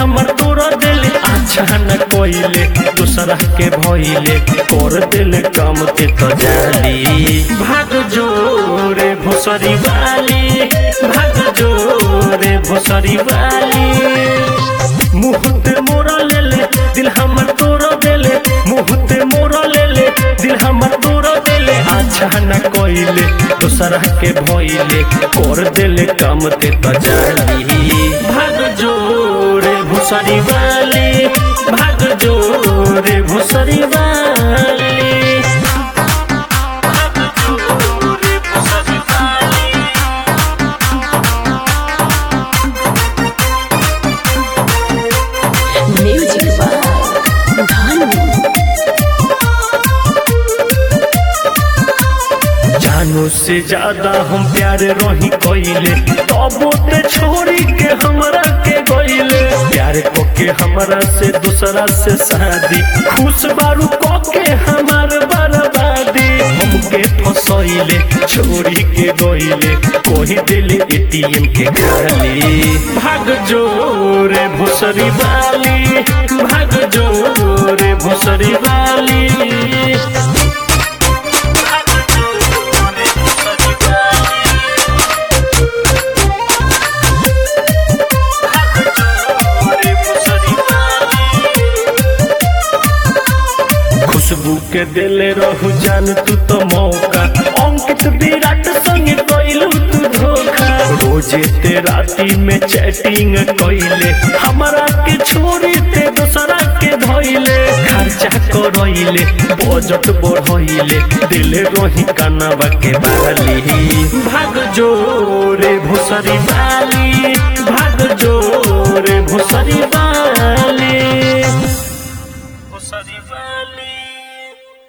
हमर तोड़ दिले अच्छा न कोइले दूसरा के भइले कर दिले काम के तो जाली भाग जोरे भोसरी वाली भाग जोरे भोसरी वाली मुहते मोरा ले ले दिल हमर तोड़ दिले मुहते मोरा ले ले दिल हमर तोड़ दिले अच्छा न कोइले दूसरा के भइले कर दिले काम के तो जाली भाग जोरे भोसरी वाली भाग जोरे भोसरी वाली जानू से ज्यादा हम प्यार रही कोइले तबो ते छोड़ी के हमरा के गइले प्यार को के हमरा से दूसरा से शादी खुश बारू को के हमार बर्बादी हमके फसइले छोड़ी के गइले कोई दिल एटीएम के खाली भाग जोरे भोसरी वाली भाग जोरे भोसरी वाली खुशबू के दिले रहू जान तू तो मौका अंकित विराट संग कोइलू तू धोखा रोजे ते राती में चैटिंग कोइले हमरा के छोड़ी ते दूसरा के धइले खर्चा करइले बजट बढ़इले दिले रोही कानवा के बाली भाग जोरे भोसरी वाली।